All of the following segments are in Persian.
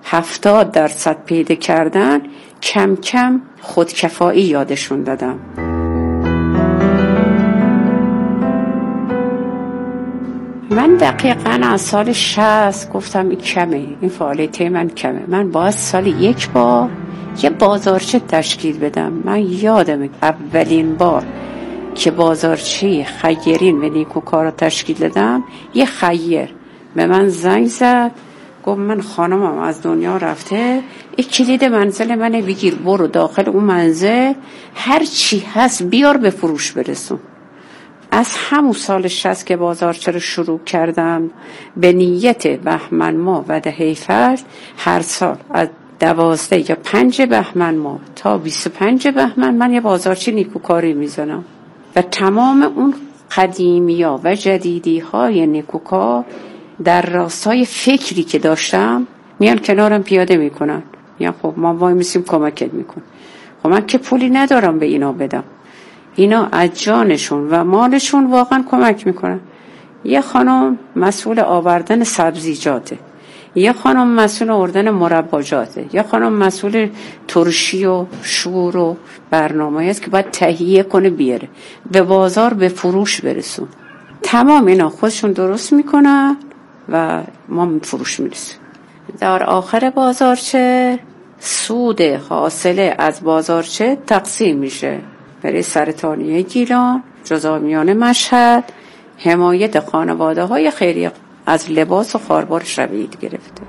70% پیدا کردن، کم کم خودکفایی یادشون دادم. من دقیقاً از سال 60 گفتم این کمه، این فعالیت من کمه، من باید سال 1 بار یه بازارچه تشکیل بدم. من یادم اولین بار که بازارچه خیرین و نیکوکار تشکیل دادم، یه خیر به من زنگ زد، گفت من خانمم از دنیا رفته، این کلید منزل منه، بگیر برو داخل اون منزل هر چی هست بیار به فروش برسون. از همون سال 60 که بازارچه رو شروع کردم به نیت بهمن ماه و دهه فجر، هر سال از 12 یا 5 بهمن ماه تا 25 بهمن من یه بازارچه نیکوکاری میزنم و تمام اون قدیمی‌ها و جدیدی‌های نیکوکار در راستای فکری که داشتم میان کنارم پیاده میکنن، میان خب ما وای میسیم کمکت میکن. خب من که پولی ندارم به اینا بدم، اینا از جانشون و مالشون واقعا کمک میکنن. یه خانم مسئول آوردن سبزیجاته، یه خانم مسئول آوردن مرباجاته، یه خانم مسئول ترشی و شور و برنامه‌ای است که باید تهیه کنه بیاره به بازار به فروش برسون. تمام اینا خودشون درست میکنن و ما فروش میرسیم. در آخر بازارچه سود حاصله از بازارچه تقسیم میشه برای سرطانیه گیلان، جزامیان مشهد، حمایت خانواده های خیریه از لباس و خاربار شبیه گرفته.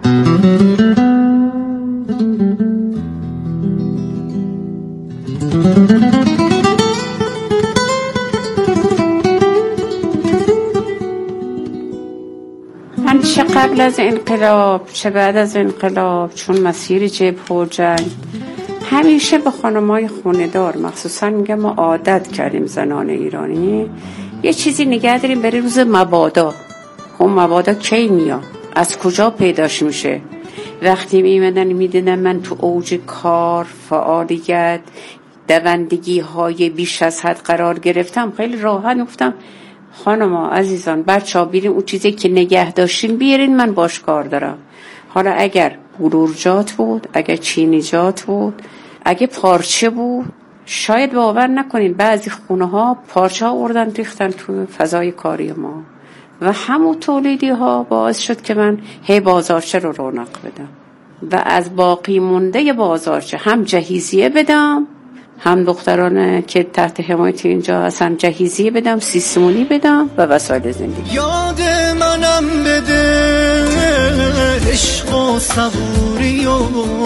من چه قبل از انقلاب چه بعد از انقلاب، چون مسیر جبهه و جنگ همیشه به خانمای خونه‌دار مخصوصا میگم ما عادت کردیم زنان ایرانی یه چیزی نگه داریم برای روز مبادا. خب مبادا کی میاد؟ از کجا پیداش میشه؟ وقتی میدیدن من تو اوج کار، فعالیت، دوندگی های بیش از حد قرار گرفتم، خیلی راحت گفتم خانما عزیزان بچه‌ها بیرین اون چیزی که نگه داشتین بیارین، من باش کار دارم. حالا اگر بلورجات بود، اگر چینیجات بود، اگه پارچه بود، شاید باور نکنین بعضی خونه ها پارچه ها آوردن ریختن تو فضای کاری ما و همون تولیدی ها باعث شد که من هی بازارچه رو رونق بدم و از باقی مونده بازارچه هم جهیزیه بدم، هم دخترانه که تحت حمایت اینجا هستن جهیزیه بدم، سیسمونی بدم و وسایل زندگی. یاد منم بده عشق و صبوری و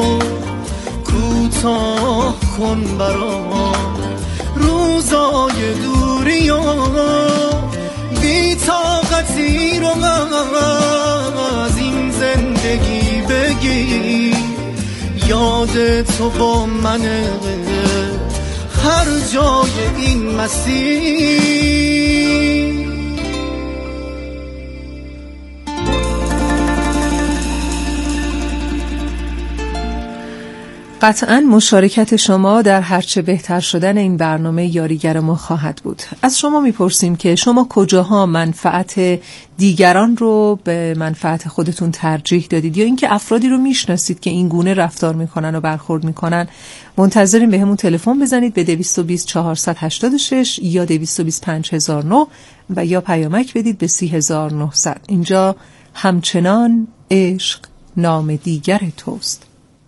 کوتاه کن برام روزای دوری و بی طاقتی رو از این زندگی بگی. یاد تو با منه هر جای این مسیر. قطعاً مشارکت شما در هرچه بهتر شدن این برنامه یاریگر ما خواهد بود. از شما میپرسیم که شما کجاها منفعت دیگران رو به منفعت خودتون ترجیح دادید یا اینکه افرادی رو میشناسید که این گونه رفتار میکنن و برخورد میکنن. منتظریم به همون تلفن بزنید به 220 486 یا 220 5009 و یا پیامک بدید به 3900. اینجا همچنان عشق نام دیگر توست.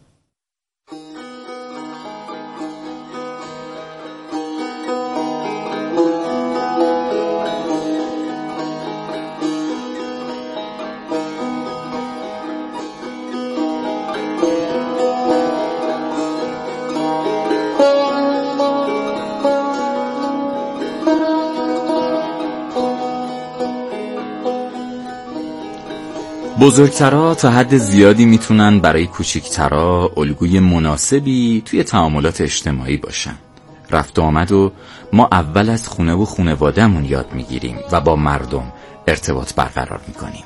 بزرگترها تا حد زیادی میتونن برای کوچیکترها الگوی مناسبی توی تعاملات اجتماعی باشن. رفت و آمد و ما اول از خونه و خانواده‌مون یاد میگیریم و با مردم ارتباط برقرار میکنیم.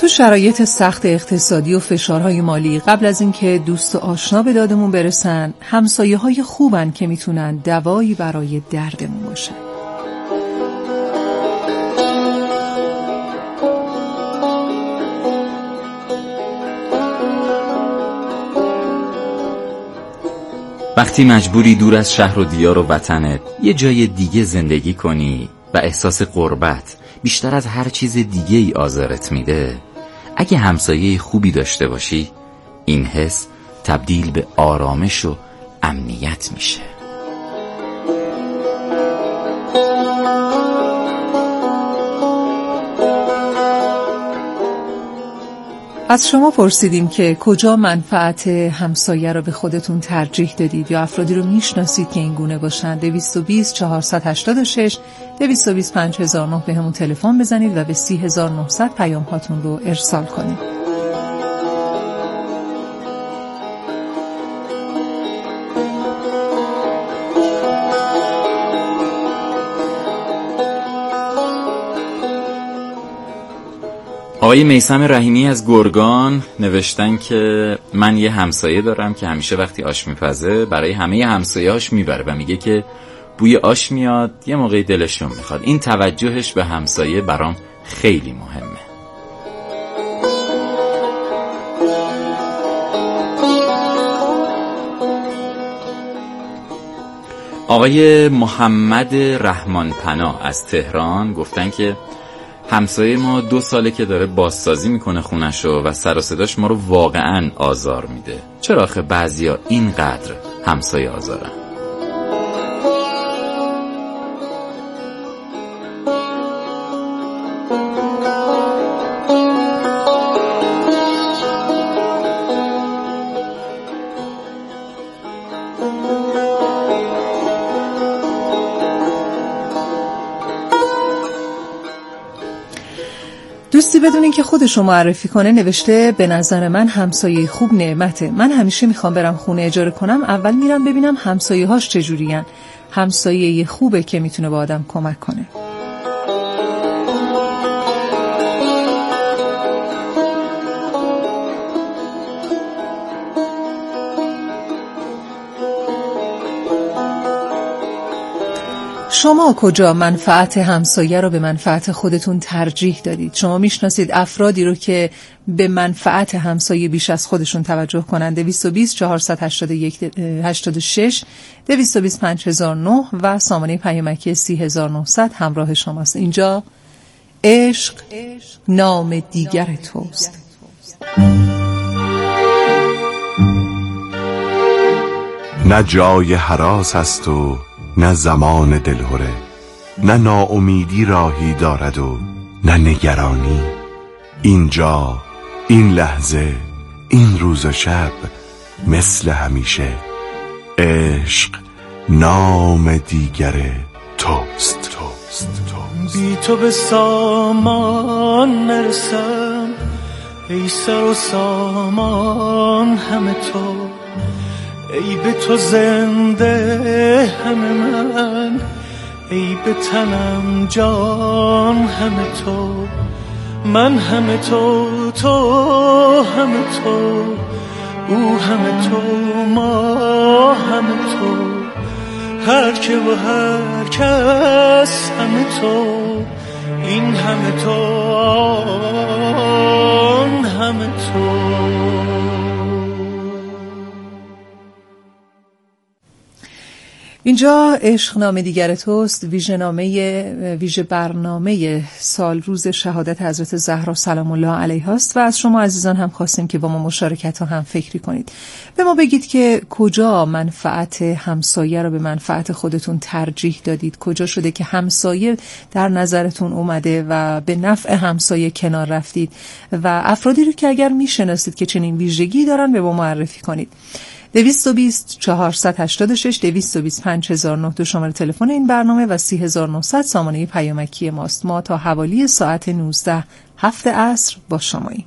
تو شرایط سخت اقتصادی و فشارهای مالی قبل از اینکه دوست و آشنا به دادمون برسن، همسایه‌های خوبن که میتونن دوایی برای دردمون باشن. وقتی مجبوری دور از شهر و دیار و وطنت یه جای دیگه زندگی کنی و احساس غربت بیشتر از هر چیز دیگه ای آزارت میده، اگه همسایه خوبی داشته باشی، این حس تبدیل به آرامش و امنیت میشه. از شما پرسیدیم که کجا منفعت همسایه رو به خودتون ترجیح دادید یا افرادی رو میشناسید که این گونه باشن. 220 486 220 5009 به همون تلفن بزنید و به 30900 پیام هاتون رو ارسال کنید. آقای میثم رحیمی از گرگان نوشتن که من یه همسایه دارم که همیشه وقتی آش میپزه برای همه همسایه‌هاش میبره و میگه که بوی آش میاد، یه موقعی دلشون میخواد. این توجهش به همسایه برام خیلی مهمه. آقای محمد رحمان پناه از تهران گفتن که همسایه ما 2 ساله که داره بازسازی میکنه خونشو و سر و صداش ما رو واقعا آزار میده. چرا آخه بعضیا اینقدر همسایه آزارن؟ دوستی بدون این که خودشو معرفی کنه نوشته به نظر من همسایه خوب نعمته. من همیشه میخوام برم خونه اجاره کنم، اول میرم ببینم همسایه هاش چجورین. همسایه خوبه که میتونه با آدم کمک کنه. شما کجا منفعت همسایه رو به منفعت خودتون ترجیح دادید؟ شما میشناسید افرادی رو که به منفعت همسایه بیش از خودشون توجه کنند؟ 220 481 86 220 5009 و سامانه پیامکی 30900 همراه شماست. اینجا عشق نام دیگر توست. نه جای هراس است و نه زمان دلهره، نه ناامیدی راهی دارد و نه نگرانی. اینجا، این لحظه، این روز و شب مثل همیشه عشق نام دیگر توست. بی تو به سامان نرسم، ای سر و سامان همه تو، ای به تو زنده همه من، ای به تنم جان همه تو، من همه تو، تو همه تو، او همه تو، ما همه تو، هر که و هر کس همه تو، این همه تو، آن همه تو. اینجا عشق نام دیگر توست، ویژه برنامه سال روز شهادت حضرت زهرا سلام الله علیها است و از شما عزیزان هم خواستیم که با ما مشارکت ها هم فکری کنید. به ما بگید که کجا منفعت همسایه رو به منفعت خودتون ترجیح دادید؟ کجا شده که همسایه در نظرتون اومده و به نفع همسایه کنار رفتید و افرادی رو که اگر میشناسید که چنین ویژگی دارن به ما معرفی کنید. 220 486 220 5009 دو شماره تلفن این برنامه و 30900 سامانه پیامکی ماست. ما تا حوالی ساعت 19 7 عصر با شماییم.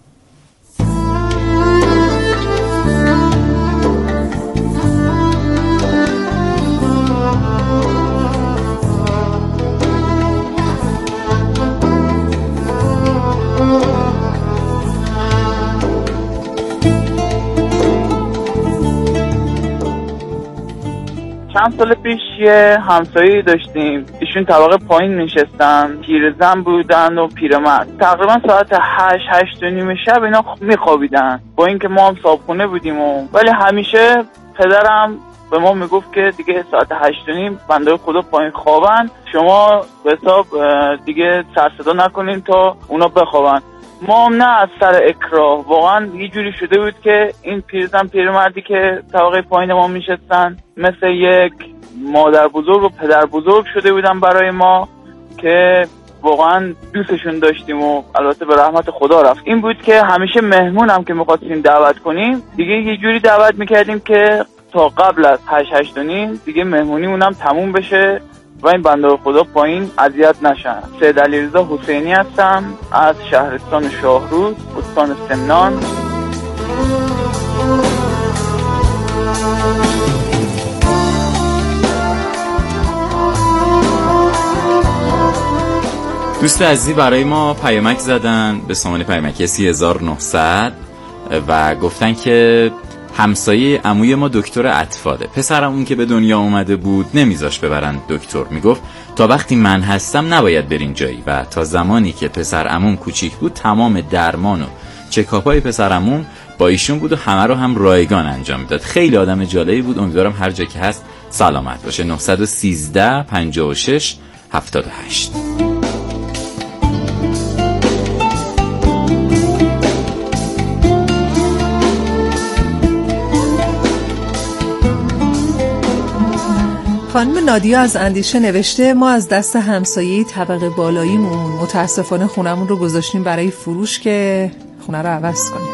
چند سال پیش یه همسایه داشتیم، ایشون طبقه پایین نشستن، پیرزن بودن و پیرمرد. تقریبا ساعت 8 و نیم شب اینا میخوابیدن، با اینکه ما هم صابخونه بودیم ولی همیشه پدرم به ما میگفت که دیگه ساعت 8 و نیم بنده خدا پایین خوابن، شما به حساب دیگه سر صدا نکنین تا اونا بخوابن. ما هم نه از سر اکراه، واقعا یه جوری شده بود که این پیرمردی که طبقه پایین ما میشستن مثل یک مادر بزرگ و پدر بزرگ شده بودن برای ما که واقعا دوستشون داشتیم و البته به رحمت خدا رفت. این بود که همیشه مهمون هم که می‌خواستیم دعوت کنیم دیگه یه جوری دعوت میکردیم که تا قبل از 8 و نیم دیگه مهمونیمون هم تموم بشه و این بنده خدا پایین اذیت نشن. سید علیرضا حسینی هستم از شهرستان شاهروز، استان سمنان. دوست عزیزی برای ما پیامک زدن به سامان پیامکی 3900 و گفتن که همسایه عموی ما دکتر اطفاله. پسرمون که به دنیا اومده بود نمیذاش ببرن دکتر، میگفت تا وقتی من هستم نباید برین جایی و تا زمانی که پسر عموم کوچیک بود تمام درمان و چکاپای پسر عموم با ایشون بود و همه رو هم رایگان انجام میداد. خیلی آدم جالبی بود، امیدوارم هر جا که هست سلامت باشه. 913 56 78. خانم نادیا از اندیشه نوشته ما از دست همسایه طبقه بالاییمون متاسفانه خونمون رو گذاشتیم برای فروش که خونه رو عوض کنیم.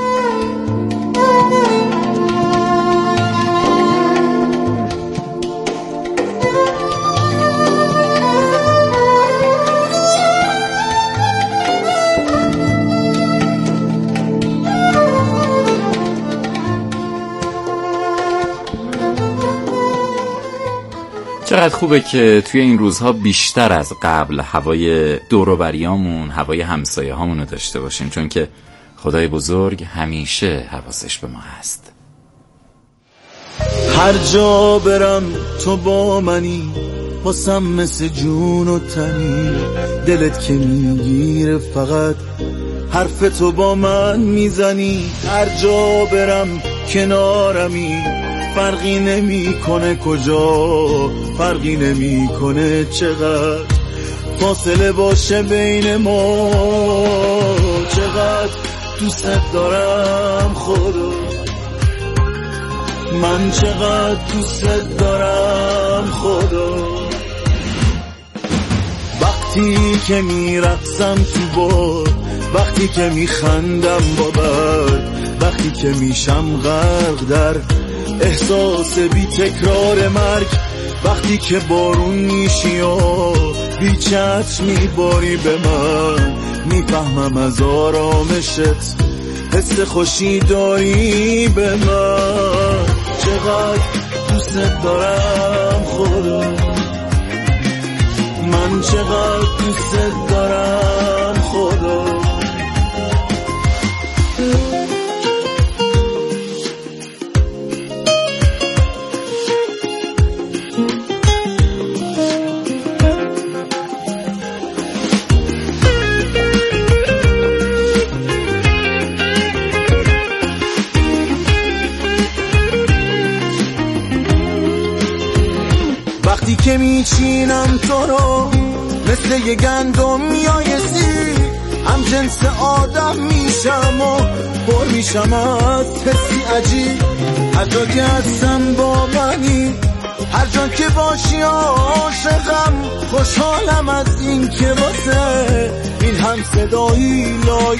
چقدر خوبه که توی این روزها بیشتر از قبل هوای دور و بریامون، هوای همسایه هامون رو داشته باشیم، چون که خدای بزرگ همیشه حواسش به ما هست. هر جا برم تو با منی، واسم مثل جون و تنی، دلت که میگیره فقط حرف تو با من میزنی. هر جا برم کنارمی، فرقی نمی کنه کجا، فرقی نمی کنه چقدر فاصله باشه بین ما. چقدر دوست دارم خدا، من چقدر دوست دارم خدا. وقتی که میرقصم تو باد، وقتی که میخندم با برد، وقتی که میشم غرق در احساس بی تکرار مرگ، وقتی که بارون میشی و بی چتر میباری به من، میفهمم از آرامشت حس خوشی داری به من. چقدر دوست دارم خدا، من چقدر دوست دارم خدا. وقتی که میچینم تو رو مثل یه گندم میایسی، هم جنس آدم میشم و پر میشم از حسی عجیب. هر جا که هستم با منی، هر جا که باشی عاشقم، خوشحالم از این که واسه این هم صدایی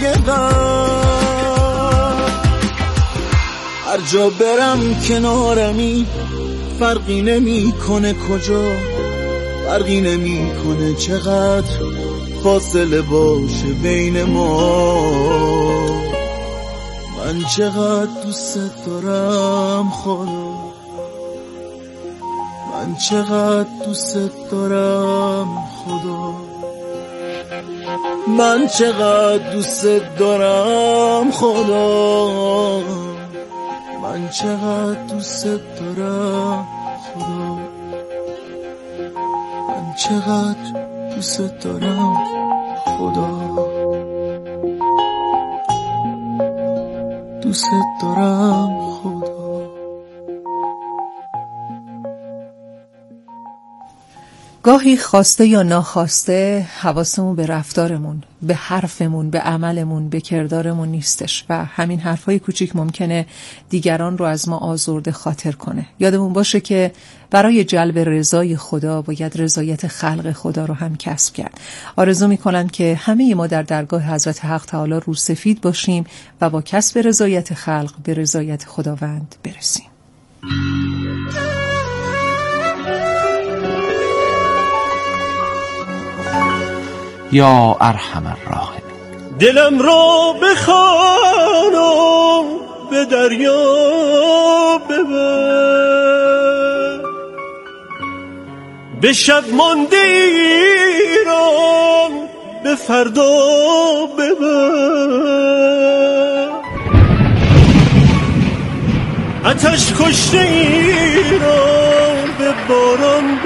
لایقم. هر جا برم کنارمی، فرقی نمی کنه کجا، فرقی نمی کنه چقدر فاصله باشه بین ما. من چقدر دوست دارم خدا، من چقدر دوست دارم خدا، من چقدر دوست دارم خدا، من چقدر دوست دارم خدا. چقدر دوست دارم خدا، دوست دارم خدا. گاهی خواسته یا ناخواسته حواسمون به رفتارمون، به حرفمون، به عملمون، به کردارمون نیستش و همین حرفای کوچیک ممکنه دیگران رو از ما آزرده خاطر کنه. یادمون باشه که برای جلب رضای خدا باید رضایت خلق خدا رو هم کسب کرد. آرزو میکنم که همه ما در درگاه حضرت حق تعالی رو سفید باشیم و با کسب رضایت خلق به رضایت خداوند برسیم. یا ارحم الراحمین. دلم را بخوانم به دریا ببر، به شب مانده ایران به فردا ببر، آتش کشته ایران به باران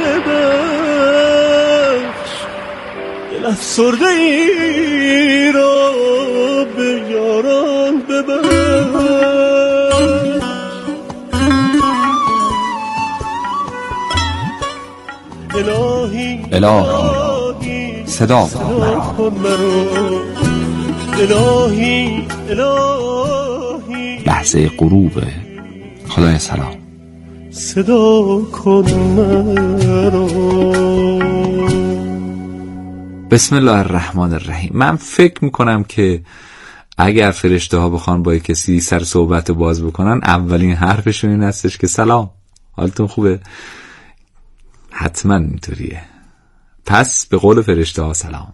ببر، دل افسرده ای را به یاران ببر. الهی صدا کن مرا، الهی لحظه غروب خدای سلام، صدا کن مرا. بسم الله الرحمن الرحیم. من فکر میکنم که اگر فرشته ها بخوان با کسی سر صحبت باز بکنن، اولین حرفشون این هستش که سلام، حالتون خوبه؟ حتما اینطوریه. پس به قول فرشته ها سلام.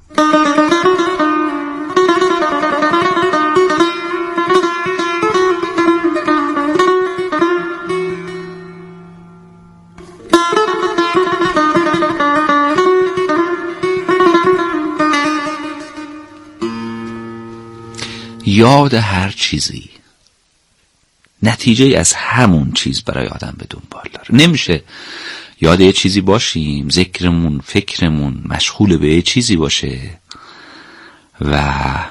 یاد هر چیزی نتیجه از همون چیز برای آدم به دنبال داره. نمیشه یاد یه چیزی باشیم، ذکرمون، فکرمون مشغول به یه چیزی باشه و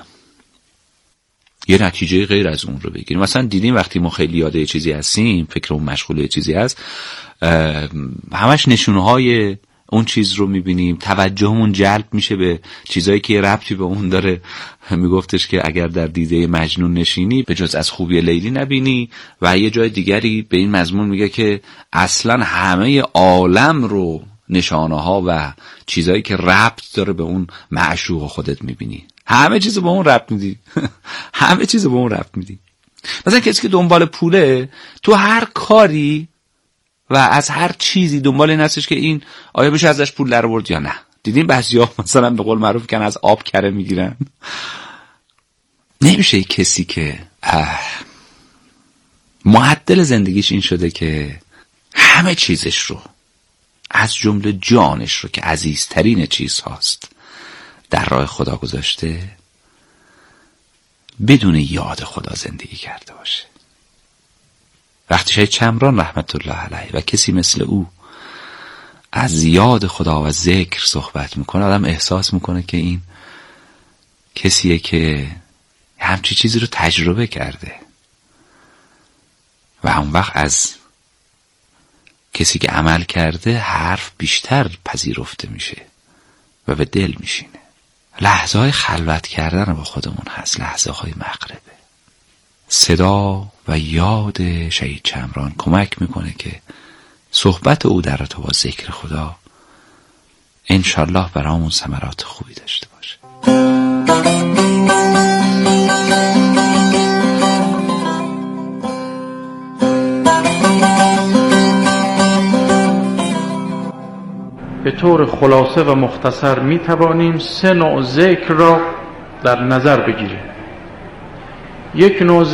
یه نتیجه غیر از اون رو بگیریم. مثلا دیدیم وقتی ما خیلی یاد یه چیزی هستیم، فکرمون مشغول یه چیزی هست، همش نشونهای اون چیز رو میبینیم، توجهمون جلب میشه به چیزایی که ربطی به اون داره. میگفتش که اگر در دیده مجنون نشینی به جز از خوبی لیلی نبینی، و یه جای دیگری به این مضمون میگه که اصلا همه عالم رو نشانه ها و چیزایی که ربط داره به اون معشوق خودت میبینی، همه چیزو به اون ربط میدی. همه چیزو به اون ربط میدی. مثلا کسی که دنبال پوله، تو هر کاری و از هر چیزی دنبال این هستش که این آیا بشه ازش پول در آورد یا نه. دیدین بعضیا مثلا به قول معروف کن از آب کره میگیرن. نمیشه کسی که معدل زندگیش این شده که همه چیزش رو از جمله جانش رو که عزیزترین چیز هاست در راه خدا گذاشته، بدون یاد خدا زندگی کرده باشه. وقتی شاید چمران رحمت الله علیه و کسی مثل او از یاد خدا و ذکر صحبت میکنه، آدم احساس میکنه که این کسیه که همچی چیزی رو تجربه کرده و اون وقت از کسی که عمل کرده حرف بیشتر پذیرفته میشه و به دل میشینه. لحظه های خلوت کردن با خودمون هست، لحظه های مغربه. صدا و یاد شهید چمران کمک میکنه که صحبت او در ارتباط با ذکر خدا انشالله برامون ثمرات خوبی داشته باشه. به طور خلاصه و مختصر می توانیم 3 نوع ذکر را در نظر بگیریم. یک نوع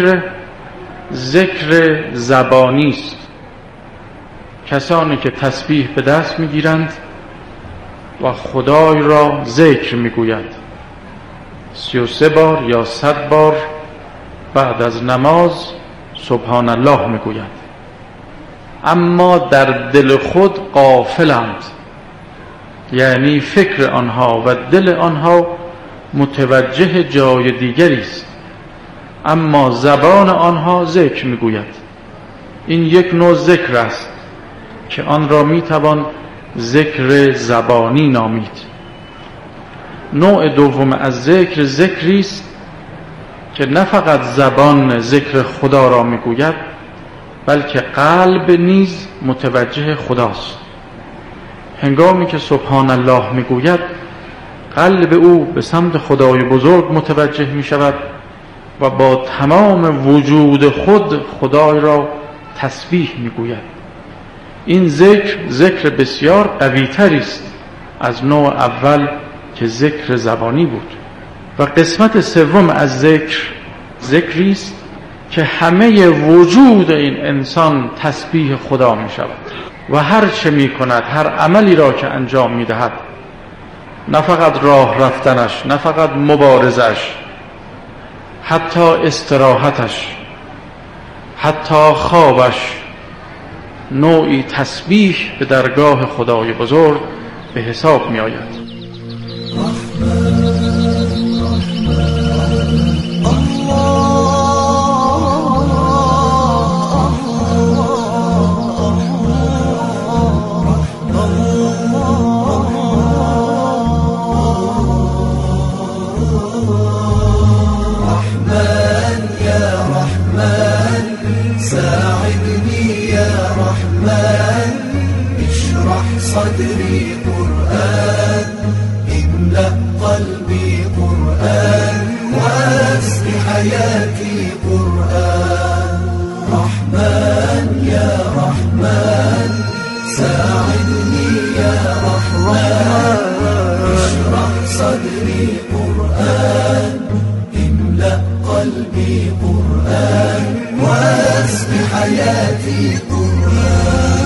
ذکر زبانی است. کسانی که تسبیح به دست می گیرند و خدای را ذکر می گویند، 33 بار یا 100 بار بعد از نماز سبحان الله می گویند، اما در دل خود غافلند، یعنی فکر آنها و دل آنها متوجه جای دیگری است، اما زبان آنها ذکر میگوید. این یک نوع ذکر است که آن را میتوان ذکر زبانی نامید. نوع دوم از ذکر، ذکری است که نه فقط زبان ذکر خدا را میگوید، بلکه قلب نیز متوجه خداست. هنگامی که سبحان الله میگوید، قلب او به سمت خدای بزرگ متوجه می شود و با تمام وجود خود خدای را تسبیح میگوید. این ذکر بسیار قوی‌تری است از نوع اول که ذکر زبانی بود. و قسمت سوم از ذکری است که همه وجود این انسان تسبیح خدا می شود و هر چه می کند، هر عملی را که انجام می دهد، نه فقط راه رفتنش، نه فقط مبارزش، حتی استراحتش، حتی خوابش، نوعی تسبیح به درگاه خدای بزرگ به حساب می آید. صدري قرآن املأ قلبي قرآن واسق حياتي قرآن رحمن يا رحمن ساعدني يا رحمن اشرح صدري قرآن املأ قلبي قرآن واسق حياتي قرآن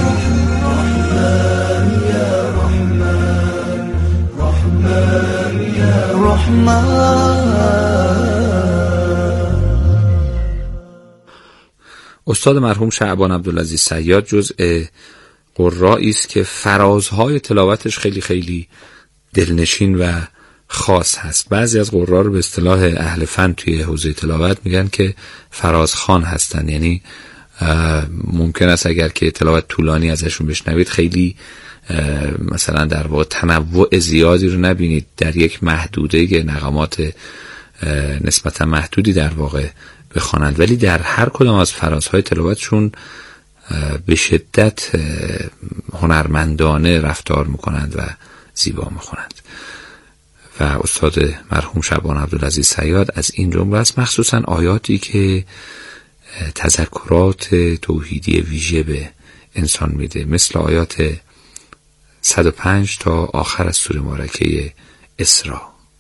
استاد مرحوم شعبان عبدالعزیز صیاد جزء قرایی است که فرازهای تلاوتش خیلی خیلی دلنشین و خاص هست. بعضی از قرا رو به اصطلاح اهل فن توی حوزه تلاوت میگن که فرازخوان هستن، یعنی ممکن است اگر که تلاوت طولانی ازشون بشنوید خیلی مثلا در واقع تنوع زیادی رو نبینید، در یک محدوده نغمات نسبتا محدودی در واقع بخوانند، ولی در هر کدام از فرازهای تلاوتشون به شدت هنرمندانه رفتار میکنند و زیبا میخونند. و استاد مرحوم شعبان عبدالعزیز صیاد از این جمله است، مخصوصا آیاتی که تذکرات توحیدی ویژه به انسان میده، مثل آیات 105 تا آخر از سوره مبارکه اسراء.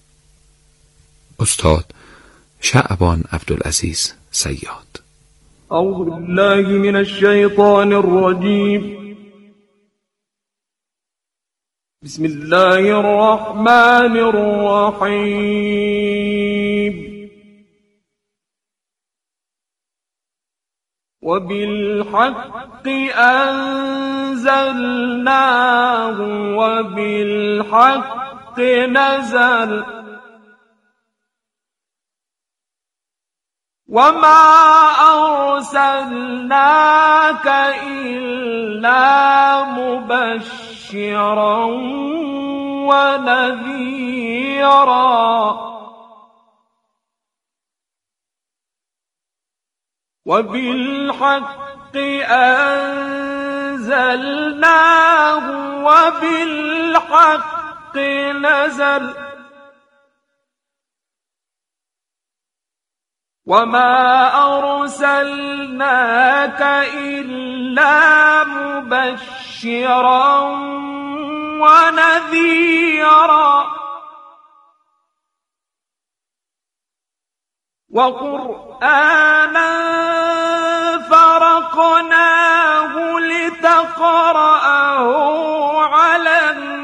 استاد شعبان عبدالعزیز صیاد. اعوذ بالله من الشیطان الرجیم. بسم الله الرحمن الرحیم. وبالحق أنزلناه وبالحق نزل وما أرسلناك إلا مبشرا ونذيرا وبالحق أنزلناه وبالحق نزل وما أرسلناك إلا مبشرا ونذيرا وقرآنا فرقناه لتقرأه على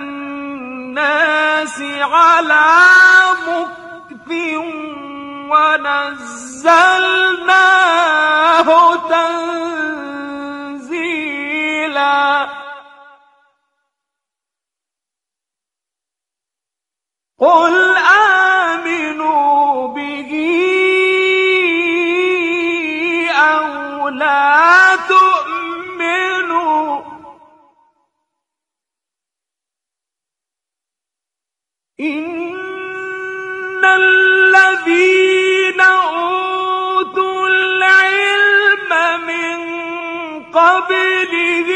الناس على مكث ونزلناه تنزيلا قل آمنوا به أو لا تؤمنوا إن الذين أوتوا العلم من قبله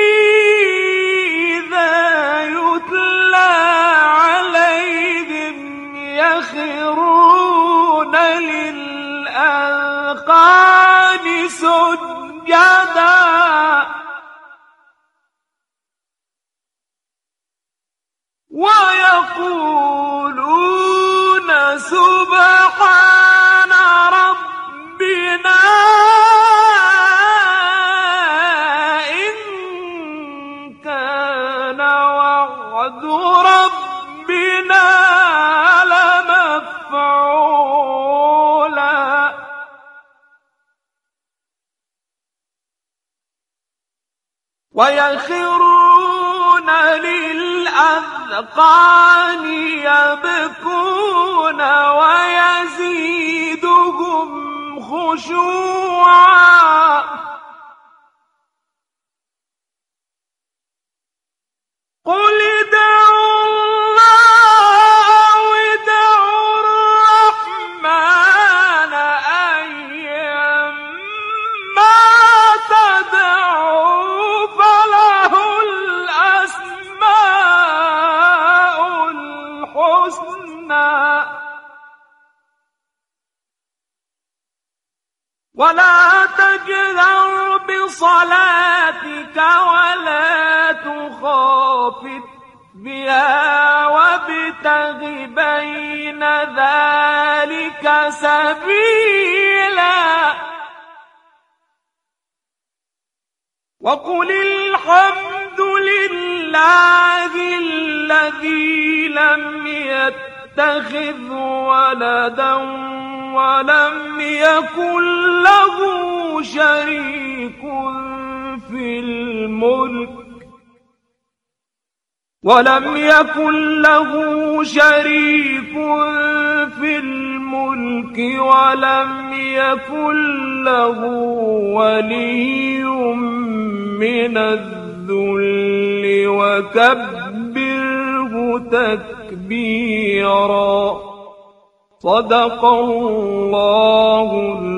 إذا يتلى عليهم يخرون للأذقان سجدا ويقولون سبحان ربنا إن كان وعد ربنا لمفعولا ويخرون للأذقان يبكون ويزيدهم خشوعا قل ادعوا الله أو ادعوا الرحمن أيما تدعوا فله الأسماء الحسنى ولا تجهر بصلاتك ولا تخافت بها وابتغ بين ذلك سبيلا وقل الحمد لله الذي لم يتخذ ولدا ولم يكن له شريك في الملك ولم يكن له ولي من الذل وكبره تكبيرا صدق الله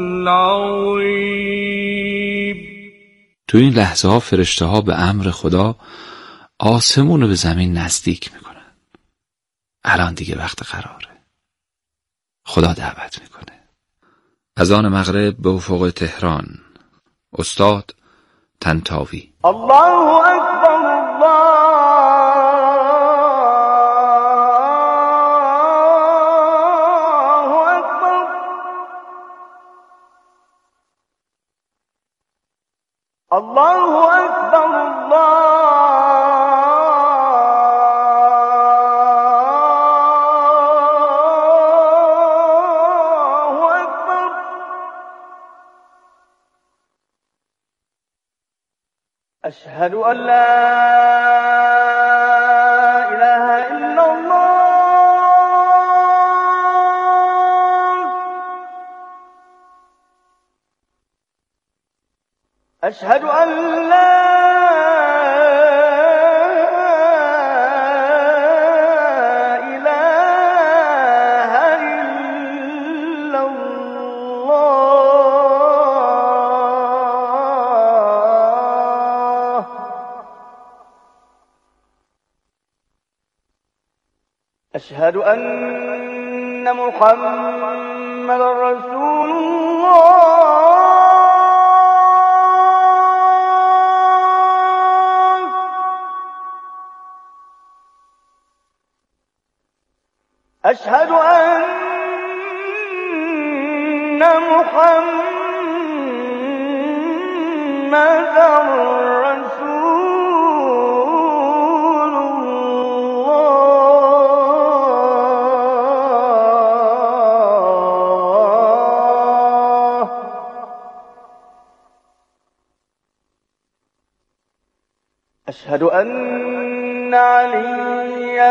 العظیم. تو این لحظه ها فرشته ها به امر خدا آسمون رو به زمین نزدیک میکنن. الان دیگه وقت قراره. خدا دعوت میکنه. اذان مغرب به افق تهران. استاد طنطاوی. الله اکبر الله الله أكبر الله أكبر أشهد أن لا إله إلا الله أشهد أن لا إله إلا الله أشهد أن محمدا رسول الله أشهد أن محمدا رسول الله أشهد أن علي